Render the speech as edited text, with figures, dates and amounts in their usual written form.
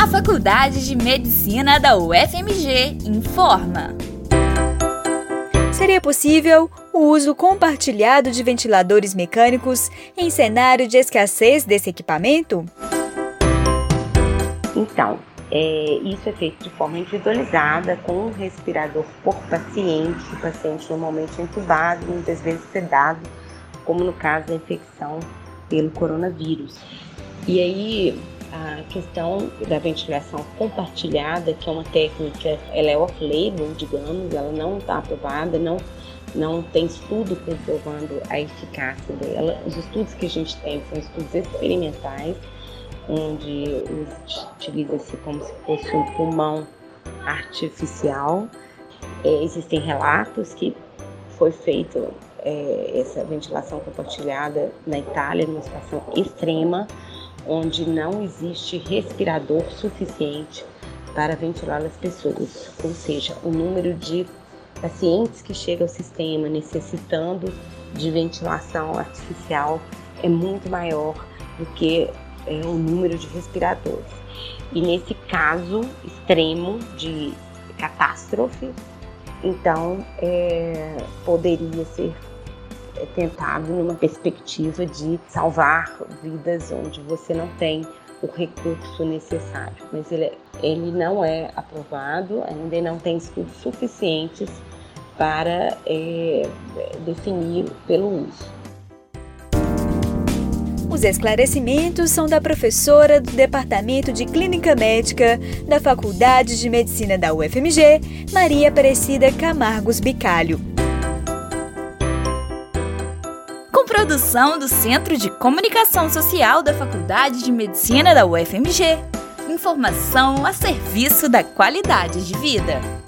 A Faculdade de Medicina da UFMG informa. Seria possível o uso compartilhado de ventiladores mecânicos em cenário de escassez desse equipamento? Então, isso é feito de forma individualizada, com um respirador por paciente, o paciente normalmente é entubado, muitas vezes sedado, como no caso da infecção pelo coronavírus. E aí, a questão da ventilação compartilhada, que é uma técnica, ela é off-label, digamos, ela não está aprovada, não tem estudo comprovando a eficácia dela. Os estudos que a gente tem são estudos experimentais, onde utiliza-se como se fosse um pulmão artificial. Existem relatos que foi feita essa ventilação compartilhada na Itália, numa situação extrema, onde não existe respirador suficiente para ventilar as pessoas, ou seja, o número de pacientes que chegam ao sistema necessitando de ventilação artificial é muito maior do que o número de respiradores. E nesse caso extremo de catástrofe, então poderia ser tentado numa perspectiva de salvar vidas onde você não tem o recurso necessário. Mas ele não é aprovado, ainda não tem estudos suficientes para definir pelo uso. Os esclarecimentos são da professora do Departamento de Clínica Médica da Faculdade de Medicina da UFMG, Maria Aparecida Camargos Bicalho. Com produção do Centro de Comunicação Social da Faculdade de Medicina da UFMG. Informação a serviço da qualidade de vida.